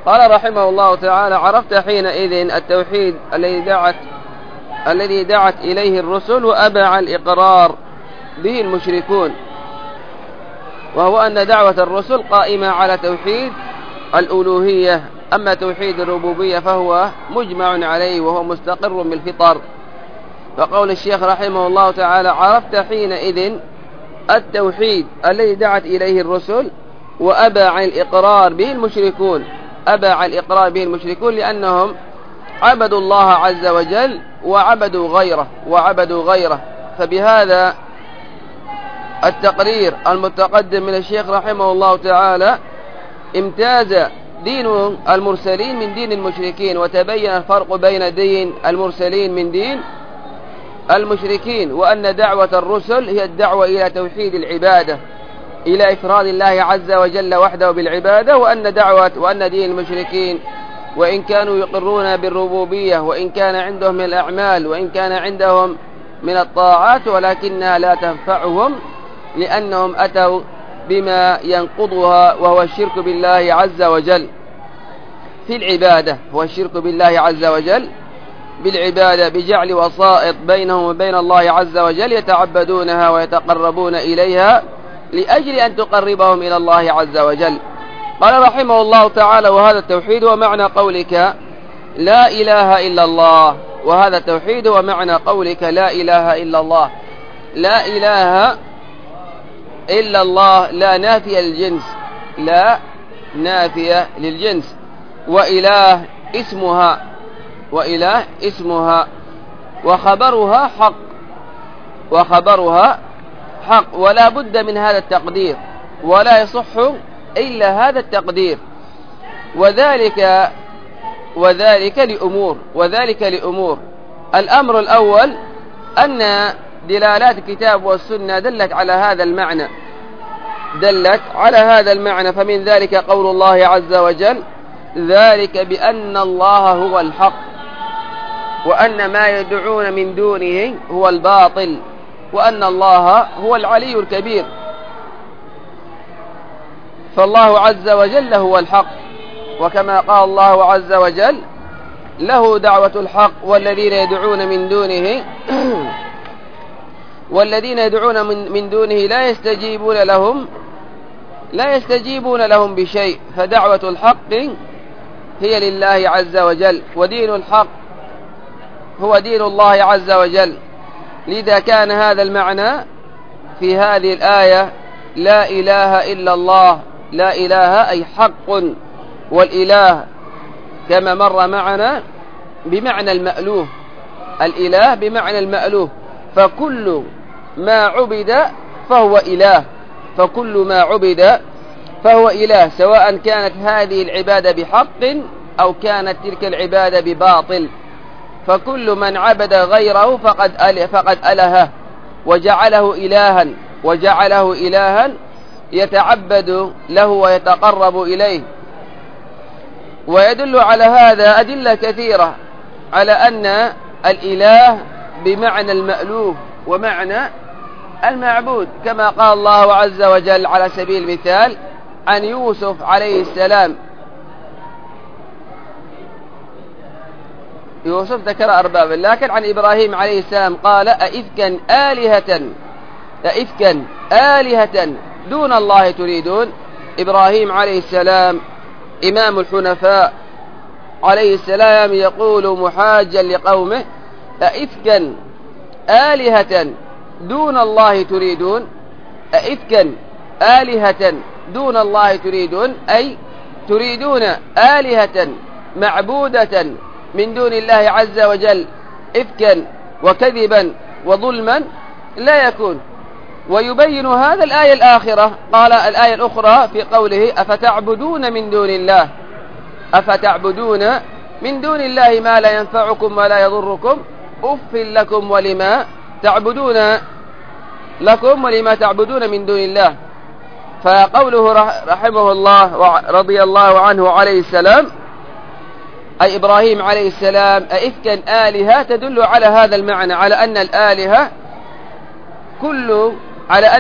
قال رحمه الله تعالى: عرفت حينئذ التوحيد الذي دعت إليه الرسل وأبى الإقرار به المشركون، وهو أن دعوة الرسل قائمة على توحيد الألوهية، أما توحيد الربوبية فهو مجمع عليه وهو مستقر بالفطر. فقول الشيخ رحمه الله تعالى: عرفت حينئذ التوحيد الذي دعت إليه الرسل وأبى عن الإقرار به المشركون. أبى عن الإقرار به المشركون لأنهم عبدوا الله عز وجل وعبدوا غيره. فبهذا التقرير المتقدم من الشيخ رحمه الله تعالى امتاز دين المرسلين من دين المشركين، وتبين الفرق بين دين المرسلين من دين المشركين، وأن دعوة الرسل هي الدعوة إلى توحيد العبادة، إلى إفراد الله عز وجل وحده بالعبادة، وأن دين المشركين وإن كانوا يقرون بالربوبية، وإن كان عندهم من الأعمال، وإن كان عندهم من الطاعات، ولكنها لا تنفعهم لأنهم أتوا بما ينقضها، وهو الشرك بالله عز وجل في العبادة، هو الشرك بالله عز وجل بالعبادة بجعل وسائط بينهم وبين الله عز وجل يتعبدونها ويتقربون إليها لأجل أن تقربهم إلى الله عز وجل. قال رحمه الله تعالى: وهذا التوحيد ومعنى قولك لا إله إلا الله. وهذا التوحيد ومعنى قولك لا إله إلا الله. لا إله إلا الله لا نافية للجنس، لا نافية للجنس، وإله اسمها وخبرها حق، ولا بد من هذا التقدير، ولا يصح إلا هذا التقدير، وذلك لأمور. الأمر الأول أن دلالات الكتاب والسنة دلت على هذا المعنى، فمن ذلك قول الله عز وجل: ذلك بأن الله هو الحق وأن ما يدعون من دونه هو الباطل وأن الله هو العلي الكبير. فالله عز وجل هو الحق، وكما قال الله عز وجل: له دعوة الحق والذين يدعون من دونه لا يستجيبون لهم بشيء. فدعوة الحق هي لله عز وجل، ودين الحق هو دين الله عز وجل. لذا كان هذا المعنى في هذه الآية: لا إله إلا الله. لا إله أي حق، والإله كما مر معنا بمعنى المألوه، الإله بمعنى المألوه، فكل ما عبد فهو إله، سواء كانت هذه العبادة بحق أو كانت تلك العبادة بباطل. فكل من عبد غيره فقد ألهه وجعله إلها يتعبد له ويتقرب إليه. ويدل على هذا أدلة كثيرة على أن الإله بمعنى المألوه ومعنى المعبود، كما قال الله عز وجل على سبيل المثال عن يوسف عليه السلام. يوسف ذكر أربابا، لكن عن إبراهيم عليه السلام قال: أئفكا آلهة دون الله تريدون. إبراهيم عليه السلام إمام الحنفاء عليه السلام يقول محاجا لقومه: أئفكا آلهة دون الله تريدون. أئفكا آلهة دون الله تريدون، أي تريدون آلهة معبودة من دون الله عز وجل إفكا وكذبا وظلما لا يكون. ويبين هذا الآية الآخرة، قال الآية الأخرى في قوله: أفتعبدون من دون الله ما لا ينفعكم ولا يضركم أف لكم ولما تعبدون من دون الله. فقوله رحمه الله ورضي الله عنه عليه السلام، أي إبراهيم عليه السلام، أئفكا آلهة، تدل على هذا المعنى، على أن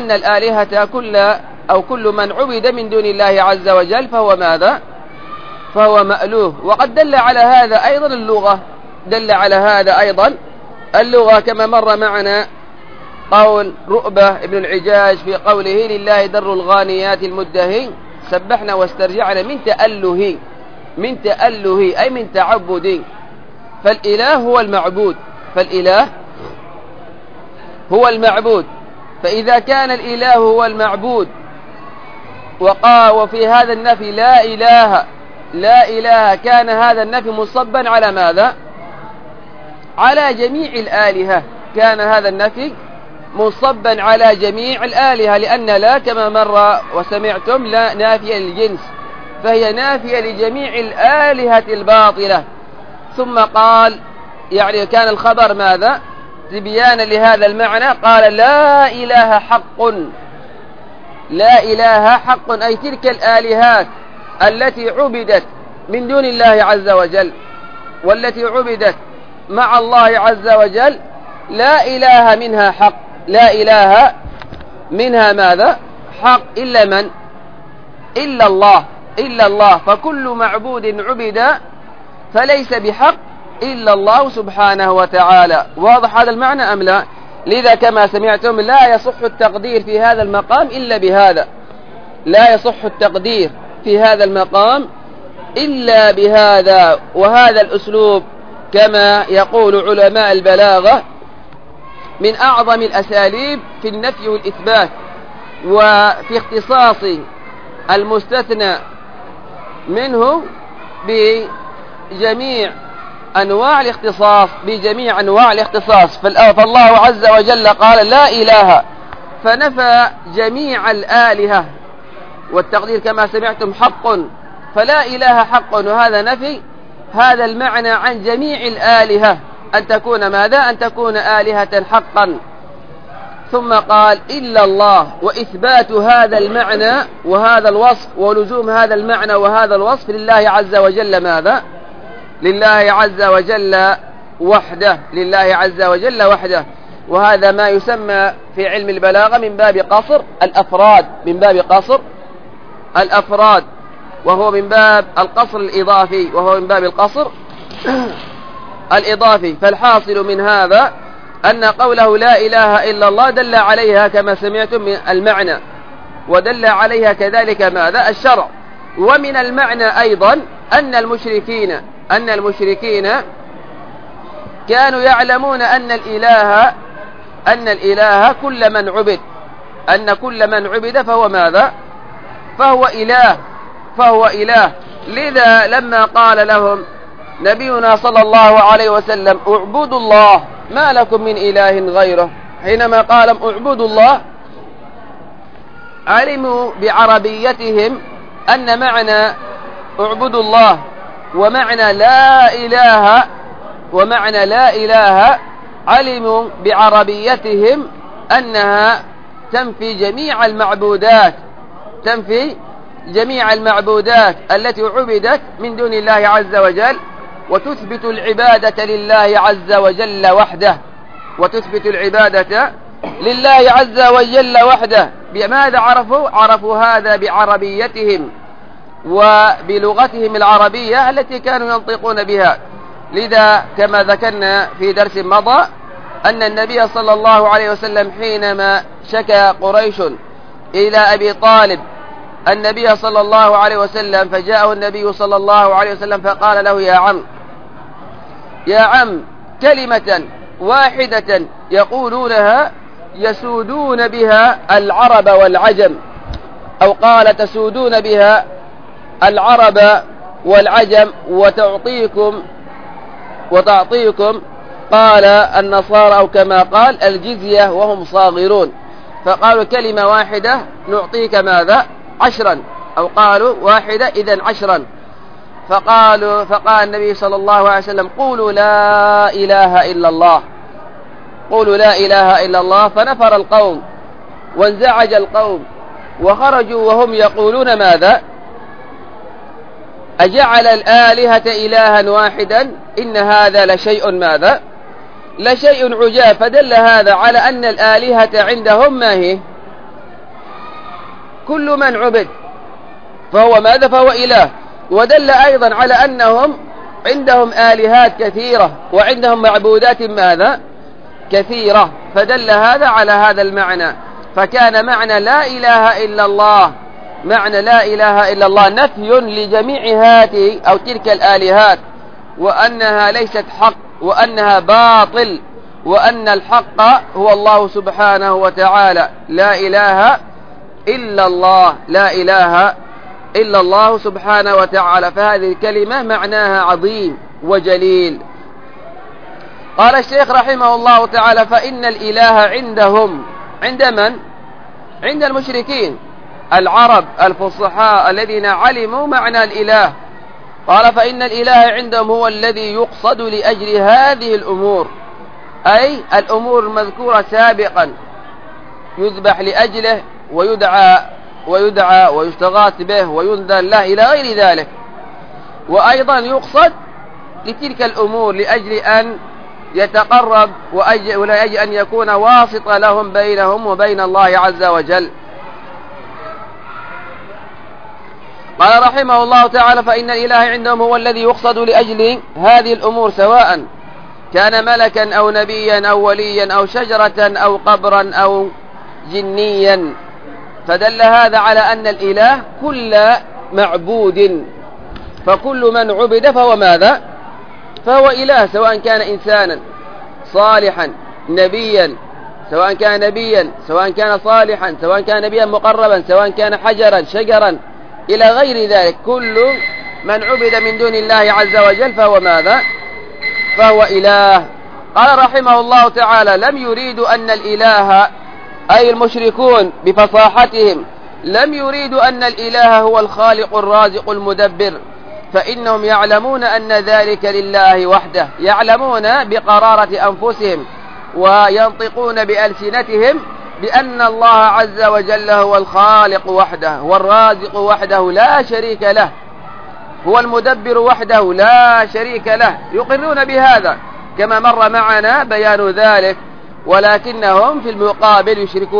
الآلهة كل من عبد من دون الله عز وجل فهو ماذا؟ فهو مألوه. وقد دل على هذا أيضا اللغة، دل على هذا أيضا اللغة كما مر معنا قول رؤبة ابن العجاج في قوله لله در الغانيات المدهي سبحنا واسترجعنا من تأله، من تأله أي من تعبد. فالإله هو المعبود، فالإله هو المعبود. فإذا كان الإله هو المعبود وفي هذا النفي لا إله، لا إله، كان هذا النفي مصبا على ماذا؟ على جميع الآلهة. كان هذا النفي مصبا على جميع الآلهة، لأن لا كما مر وسمعتم لا نافية للجنس، فهي نافية لجميع الآلهة الباطلة. ثم قال يعني كان الخبر ماذا؟ تبيانا لهذا المعنى قال لا إله حق، لا إله حق أي تلك الآلهات التي عبدت من دون الله عز وجل والتي عبدت مع الله عز وجل لا إله منها حق، لا إله منها ماذا؟ حق إلا من؟ إلا الله، إلا الله. فكل معبود عبد فليس بحق إلا الله سبحانه وتعالى. واضح هذا المعنى أم لا؟ لذا كما سمعتم لا يصح التقدير في هذا المقام إلا بهذا، لا يصح التقدير في هذا المقام إلا بهذا. وهذا الأسلوب كما يقول علماء البلاغة من أعظم الأساليب في النفي والإثبات، وفي اختصاص المستثنى منه بجميع أنواع الاختصاص، بجميع أنواع الاختصاص. فالله عز وجل قال لا إله، فنفى جميع الآلهة، والتقدير كما سمعتم حق، فلا إله حق، وهذا نفي هذا المعنى عن جميع الآلهة أن تكون ماذا؟ أن تكون آلهة حقا. ثم قال إلا الله، وإثبات هذا المعنى وهذا الوصف ولزوم هذا المعنى وهذا الوصف لله عز وجل ماذا؟ لله عز وجل وحده، لله عز وجل وحده. وهذا ما يسمى في علم البلاغة من باب قصر الأفراد، من باب قصر الأفراد، وهو من باب القصر الإضافي، وهو من باب القصر الإضافي. فالحاصل من هذا أن قوله لا إله إلا الله دل عليها كما سمعتم من المعنى، ودل عليها كذلك ماذا؟ الشرع. ومن المعنى أيضا أن المشركين كانوا يعلمون أن الإله كل من عبد، أن كل من عبد فهو ماذا؟ فهو إله. لذا لما قال لهم نبينا صلى الله عليه وسلم اعبدوا الله ما لكم من إله غيره، حينما قال اعبدوا الله علموا بعربيتهم أن معنى اعبدوا الله ومعنى لا إله علموا بعربيتهم أنها تنفي جميع المعبودات، تنفي جميع المعبودات التي عبدت من دون الله عز وجل، وتثبت العبادة لله عز وجل وحده، وتثبت العبادة لله عز وجل وحده. بماذا عرفوا هذا؟ بعربيتهم وبلغتهم العربية التي كانوا ينطقون بها. لذا كما ذكرنا في درس مضى أن النبي صلى الله عليه وسلم حينما شكى قريش إلى أبي طالب النبي صلى الله عليه وسلم، فجاءه النبي صلى الله عليه وسلم فقال له يا عم كلمة واحدة يقولونها يسودون بها العرب والعجم، أو قال تسودون بها العرب والعجم وتعطيكم قال النصارى أو كما قال الجزية وهم صاغرون. فقالوا كلمة واحدة نعطيك ماذا؟ 10، أو قالوا واحدة إذن 10. فقال النبي صلى الله عليه وسلم قولوا لا إله إلا الله، قولوا لا إله إلا الله. فنفر القوم وانزعج القوم وخرجوا وهم يقولون ماذا؟ أجعل الآلهة إلها واحدا إن هذا لشيء ماذا؟ لشيء عجاب. فدل هذا على أن الآلهة عندهم ما هي؟ كل من عبد فهو ماذا؟ فهو إله. ودل أيضا على أنهم عندهم آلهات كثيرة وعندهم معبودات ماذا؟ كثيرة، فدل هذا على هذا المعنى. فكان معنى لا إله إلا الله، معنى لا إله إلا الله نفي لجميع هذه أو تلك الآلهات، وأنها ليست حق، وأنها باطل، وأن الحق هو الله سبحانه وتعالى. لا إله إلا الله، لا إله إلا الله سبحانه وتعالى. فهذه الكلمة معناها عظيم وجليل. قال الشيخ رحمه الله تعالى: فإن الإله عندهم، عند من؟ عند المشركين العرب الفصحاء الذين علموا معنى الإله. قال: فإن الإله عندهم هو الذي يقصد لأجل هذه الأمور، أي الأمور المذكورة سابقا، يذبح لأجله ويدعى ويستغاث به وينذر له إلى غير ذلك. وأيضا يقصد لتلك الأمور لأجل أن يتقرب ولأجل أن يكون واسطة لهم بينهم وبين الله عز وجل. قال رحمه الله تعالى: فإن الإله عندهم هو الذي يقصد لأجل هذه الأمور، سواء كان ملكا أو نبيا أو وليا أو شجرة أو قبرا أو جنيا. فدل هذا على أن الإله كل معبود، فكل من عبد فهو ماذا؟ فهو إله، سواء كان إنسانا صالحا نبيا، سواء كان نبيا، سواء كان صالحا، سواء كان نبيا مقربا، سواء كان حجرا شجرا إلى غير ذلك. كل من عبد من دون الله عز وجل فهو ماذا؟ فهو إله. قال رحمه الله تعالى: لم يريدوا أن الإله، أي المشركون بفصاحتهم، لم يريدوا أن الإله هو الخالق الرازق المدبر، فإنهم يعلمون أن ذلك لله وحده، يعلمون بقرارة أنفسهم وينطقون بألسنتهم بأن الله عز وجل هو الخالق وحده، هو الرازق وحده لا شريك له، هو المدبر وحده لا شريك له، يقرون بهذا كما مر معنا بيان ذلك. ولكنهم في المقابل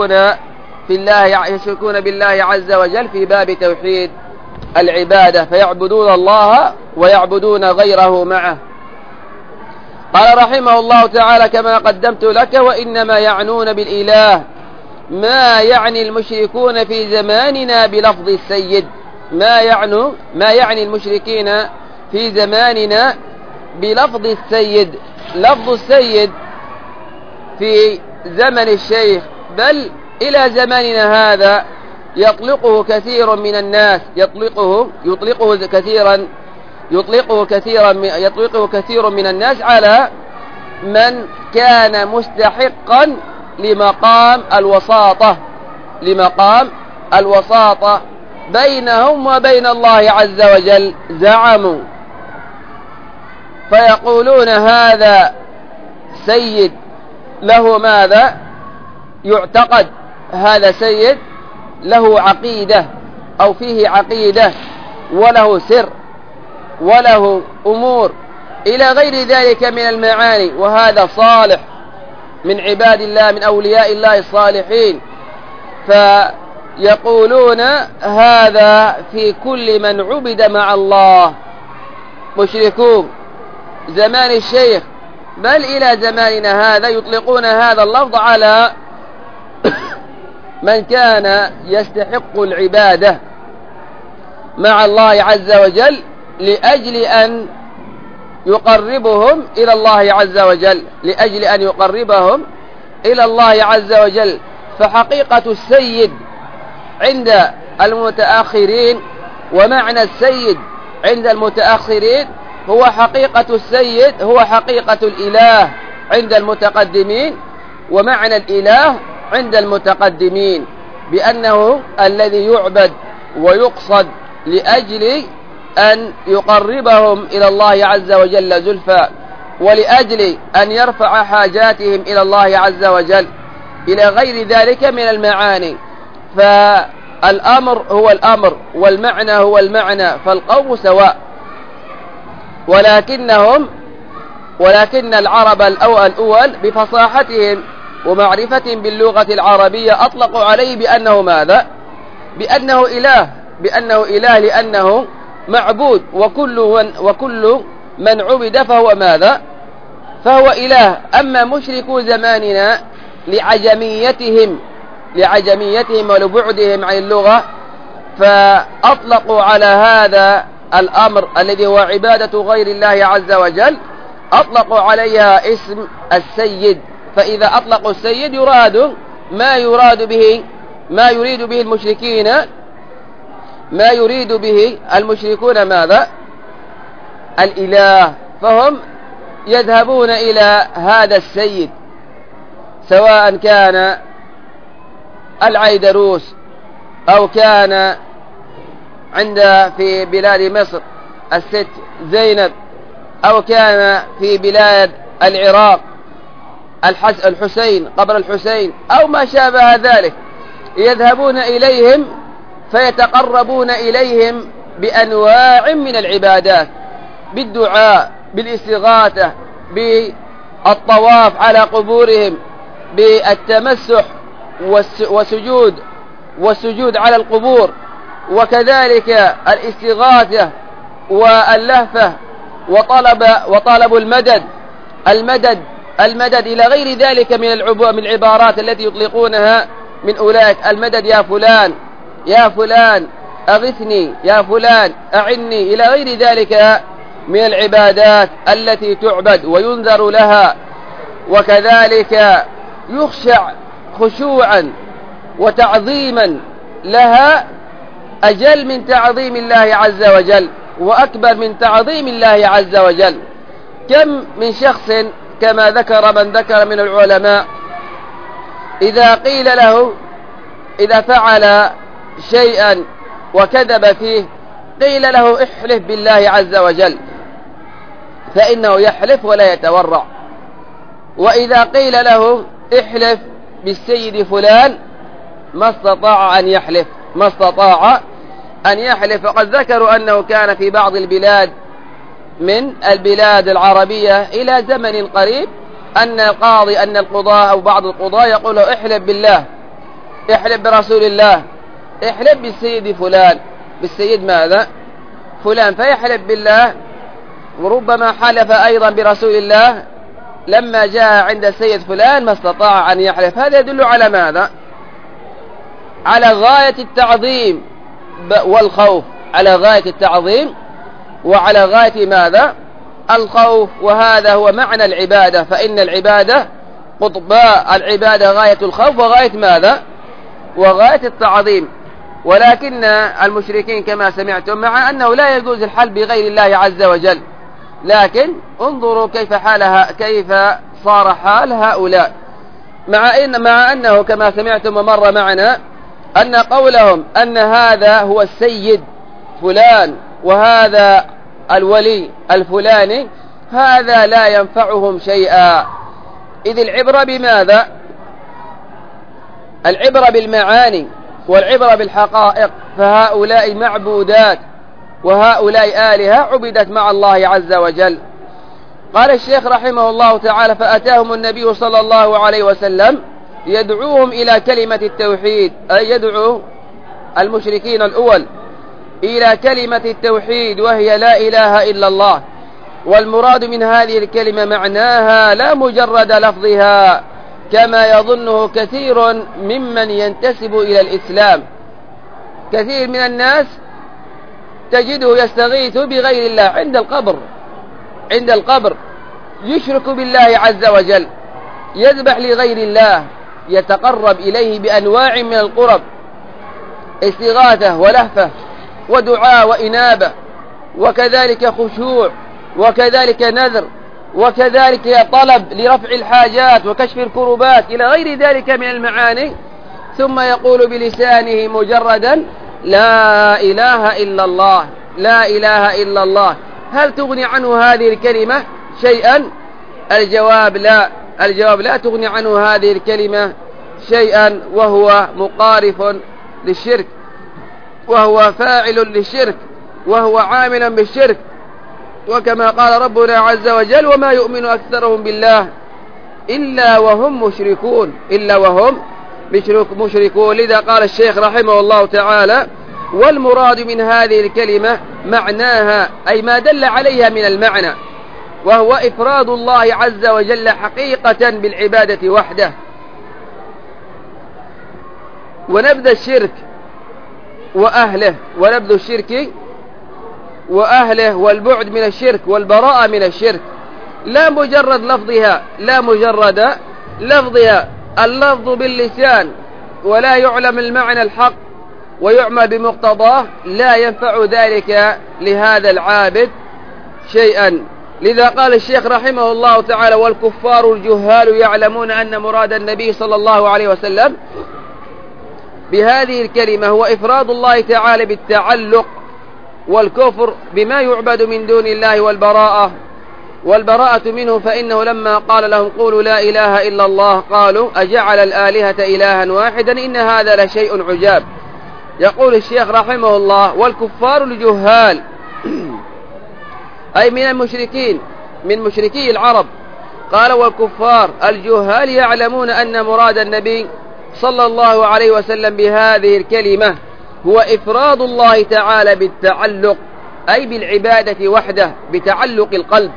يشركون بالله عز وجل في باب توحيد العبادة، فيعبدون الله ويعبدون غيره معه. قال رحمه الله تعالى: كما قدمت لك، وإنما يعنون بالإله ما يعني المشركون في زماننا بلفظ السيد. ما يعني المشركين في زماننا بلفظ السيد. لفظ السيد في زمن الشيخ بل إلى زماننا هذا يطلقه كثير من الناس، يطلقه كثير من الناس على من كان مستحقا لمقام الوساطة بينهم وبين الله عز وجل. زعموا فيقولون هذا سيد له ماذا؟ يعتقد هذا سيد له عقيدة أو فيه عقيدة وله سر وله أمور إلى غير ذلك من المعاني، وهذا صالح من عباد الله من أولياء الله الصالحين. فيقولون هذا في كل من عبد مع الله. مشركون زمان الشيخ بل إلى زماننا هذا يطلقون هذا اللفظ على من كان يستحق العبادة مع الله عز وجل لأجل أن يقربهم إلى الله عز وجل. فحقيقة السيد عند المتأخرين ومعنى السيد عند المتأخرين هو حقيقة السيد، هو حقيقة الإله عند المتقدمين، ومعنى الإله عند المتقدمين بأنه الذي يعبد ويقصد لأجل أن يقربهم إلى الله عز وجل زلفى، ولأجل أن يرفع حاجاتهم إلى الله عز وجل إلى غير ذلك من المعاني. فالأمر هو الأمر والمعنى هو المعنى، فالقوم سواء. ولكن العرب الأول بفصاحتهم ومعرفة باللغة العربية أطلقوا عليه بأنه ماذا؟ بأنه إله لأنه معبود، وكل من عبد فهو ماذا؟ فهو إله. أما مشركو زماننا لعجميتهم ولبعدهم عن اللغة، فأطلقوا على هذا الأمر الذي هو عبادة غير الله عز وجل، أطلقوا عليها اسم السيد. فإذا أطلقوا السيد يراد ما يريد به المشركين، ما يريد به المشركون ماذا؟ الإله. فهم يذهبون إلى هذا السيد، سواء كان العيدروس، أو كان في بلاد مصر الست زينب، أو كان في بلاد العراق الحسين، قبر الحسين، أو ما شابه ذلك. يذهبون إليهم فيتقربون إليهم بأنواع من العبادات، بالدعاء، بالاستغاثة، بالطواف على قبورهم، بالتمسح والسجود على القبور، وكذلك الاستغاثة واللهفة وطلب المدد إلى غير ذلك من العبارات التي يطلقونها من أولئك. المدد يا فلان أغثني، يا فلان أعني، إلى غير ذلك من العبادات التي تعبد وينذر لها. وكذلك يخشع خشوعا وتعظيما لها أجل من تعظيم الله عز وجل، وأكبر من تعظيم الله عز وجل. كم من شخص كما ذكر من ذكر من العلماء، إذا قيل له إذا فعل شيئا وكذب فيه، قيل له احلف بالله عز وجل، فإنه يحلف ولا يتورع. وإذا قيل له احلف بالسيد فلان، ما استطاع أن يحلف. وقد ذكروا أنه كان في بعض البلاد من البلاد العربية إلى زمن قريب أن القضاء أو بعض القضاة يقول له احلف بالله، احلف برسول الله، احلف بالسيد فلان، بالسيد ماذا؟ فلان، فيحلف بالله. وربما حلف أيضا برسول الله، لما جاء عند السيد فلان ما استطاع أن يحلف. هذا يدل على ماذا؟ على غاية التعظيم والخوف، على غاية التعظيم وعلى غاية ماذا؟ الخوف. وهذا هو معنى العبادة، فإن العبادة قطباء العبادة غاية الخوف وغاية ماذا؟ وغاية التعظيم. ولكن المشركين كما سمعتم، مع أنه لا يجوز الحلف بغير الله عز وجل، لكن انظروا كيف صار حال هؤلاء، مع أنه كما سمعتم ومر معنا أن قولهم أن هذا هو السيد فلان وهذا الولي الفلاني، هذا لا ينفعهم شيئا. إذ العبرة بماذا؟ العبرة بالمعاني والعبرة بالحقائق. فهؤلاء معبودات وهؤلاء آلهة عبدت مع الله عز وجل. قال الشيخ رحمه الله تعالى: فأتاهم النبي صلى الله عليه وسلم يدعوهم إلى كلمة التوحيد، أي يدعو المشركين الأول إلى كلمة التوحيد، وهي لا إله إلا الله. والمراد من هذه الكلمة معناها لا مجرد لفظها كما يظنه كثير ممن ينتسب إلى الإسلام. كثير من الناس تجده يستغيث بغير الله عند القبر يشرك بالله عز وجل، يذبح لغير الله، يتقرب إليه بأنواع من القرب، استغاثة ولهفة ودعاء وإنابة، وكذلك خشوع، وكذلك نذر، وكذلك طلب لرفع الحاجات وكشف الكربات إلى غير ذلك من المعاني. ثم يقول بلسانه مجردا: لا إله إلا الله، لا إله إلا الله. هل تغني عنه هذه الكلمة شيئا؟ الجواب لا تغني عنه هذه الكلمة شيئا، وهو مقارف للشرك، وهو فاعل للشرك، وهو عامل بالشرك. وكما قال ربنا عز وجل: وما يؤمن أكثرهم بالله إلا وهم مشركون. لذا قال الشيخ رحمه الله تعالى: والمراد من هذه الكلمة معناها أي ما دل عليها من المعنى، وهو إفراد الله عز وجل حقيقة بالعبادة وحده، ونبذ الشرك وأهله والبعد من الشرك والبراءة من الشرك، لا مجرد لفظها اللفظ باللسان ولا يعلم المعنى الحق ويعمل بمقتضاه، لا ينفع ذلك لهذا العابد شيئا. لذا قال الشيخ رحمه الله تعالى: والكفار الجهال يعلمون أن مراد النبي صلى الله عليه وسلم بهذه الكلمة هو إفراد الله تعالى بالتعلق، والكفر بما يعبد من دون الله والبراءة منه، فإنه لما قال لهم قولوا لا إله إلا الله قالوا أجعل الآلهة إلها واحدا إن هذا لشيء عجاب. يقول الشيخ رحمه الله: والكفار الجهال أي من المشركين، من مشركي العرب. قال: والكفار الجهال يعلمون أن مراد النبي صلى الله عليه وسلم بهذه الكلمة هو إفراد الله تعالى بالتعلق أي بالعبادة وحده، بتعلق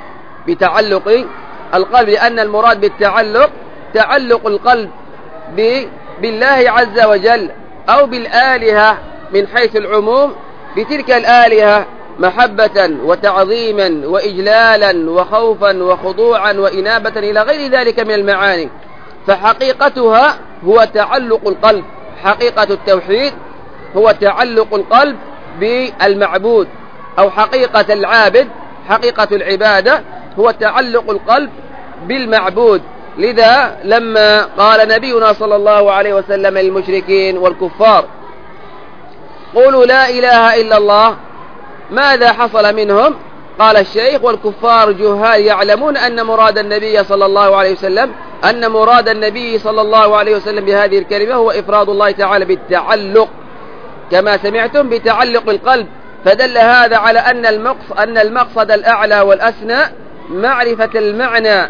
القلب، لأن المراد بالتعلق تعلق القلب بالله عز وجل أو بالآلهة من حيث العموم، بتلك الآلهة محبة وتعظيما وإجلالا وخوفا وخضوعا وإنابة إلى غير ذلك من المعاني. فحقيقتها هو تعلق القلب، حقيقة التوحيد هو تعلق القلب بالمعبود، أو حقيقة العابد، حقيقة العبادة هو تعلق القلب بالمعبود. لذا لما قال نبينا صلى الله عليه وسلم للمشركين والكفار قولوا لا إله إلا الله، ماذا حصل منهم؟ قال الشيخ: والكفار جهال يعلمون أن مراد النبي صلى الله عليه وسلم بهذه الكلمة هو إفراد الله تعالى بالتعلق، كما سمعتم، بتعلق القلب. فدل هذا على أن المقصد الأعلى والأسنى معرفة المعنى،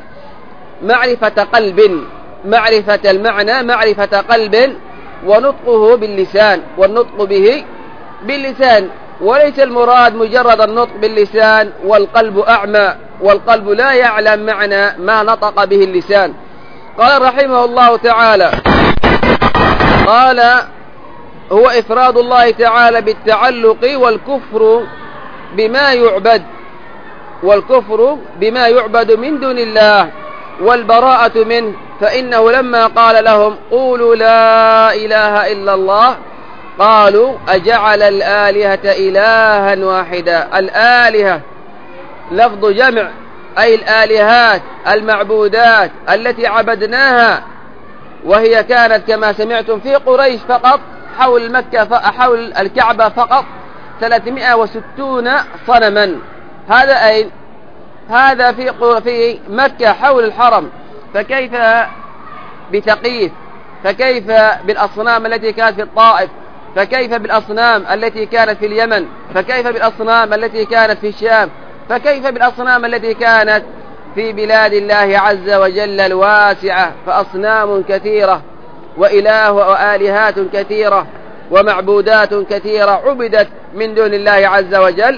معرفة قلب ونطقه باللسان، والنطق به باللسان، وليس المراد مجرد النطق باللسان والقلب أعمى، والقلب لا يعلم معنى ما نطق به اللسان. قال رحمه الله تعالى: قال: هو إفراد الله تعالى بالتعلق، والكفر بما يعبد من دون الله والبراءة منه، فإنه لما قال لهم قولوا لا إله إلا الله قالوا أجعل الآلهة إلها واحدا. الآلهة لفظ جمع، أي الآلهات المعبودات التي عبدناها، وهي كانت كما سمعتم في قريش فقط، حول الكعبة فقط 360 صنما. هذا أين؟ هذا في مكة حول الحرم. فكيف بثقيف؟ فكيف بالأصنام التي كانت في الطائف؟ فكيف بالأصنام التي كانت في اليمن؟ فكيف بالأصنام التي كانت في الشام؟ فكيف بالأصنام التي كانت في بلاد الله عز وجل الواسعة؟ فأصنام كثيرة وآلهات كثيرة ومعبودات كثيرة عبدت من دون الله عز وجل،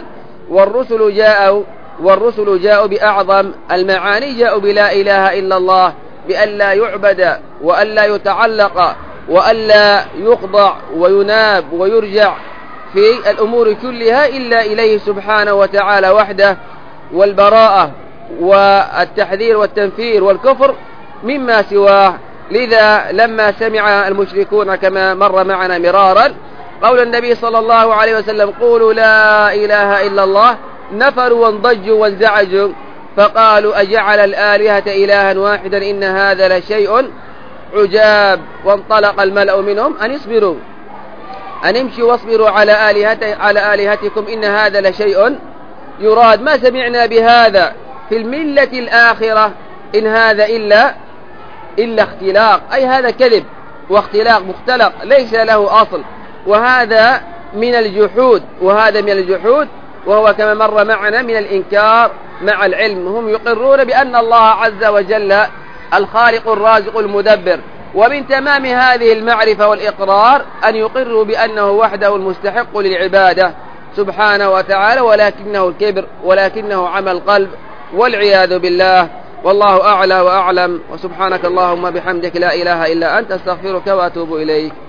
والرسل جاءوا بأعظم المعاني، جاءوا بلا إله إلا الله، بأن لا يعبد وأن لا يتعلق وأن لا يخضع ويناب ويرجع في الأمور كلها إلا إليه سبحانه وتعالى وحده، والبراءة والتحذير والتنفير والكفر مما سواه. لذا لما سمع المشركون كما مر معنا مرارا قول النبي صلى الله عليه وسلم قولوا لا إله إلا الله، نفروا وانضجوا وانزعجوا، فقالوا أجعل الآلهة إلها واحدا إن هذا لشيء عجاب. وانطلق الملأ منهم أن امشوا واصبروا على آلهتكم إن هذا لشيء يراد. ما سمعنا بهذا في الملة الآخرة إن هذا إلا اختلاق، أي هذا كذب واختلاق مختلق ليس له أصل، وهذا من الجحود، وهو كما مر معنا من الإنكار مع العلم. هم يقرون بأن الله عز وجل الخالق الرازق المدبر، ومن تمام هذه المعرفة والإقرار أن يقروا بأنه وحده المستحق للعبادة سبحانه وتعالى، ولكنه الكبر، ولكنه عمى القلب، والعياذ بالله. والله أعلى وأعلم، وسبحانك اللهم بحمدك لا إله إلا أنت، أستغفرك وأتوب إليك.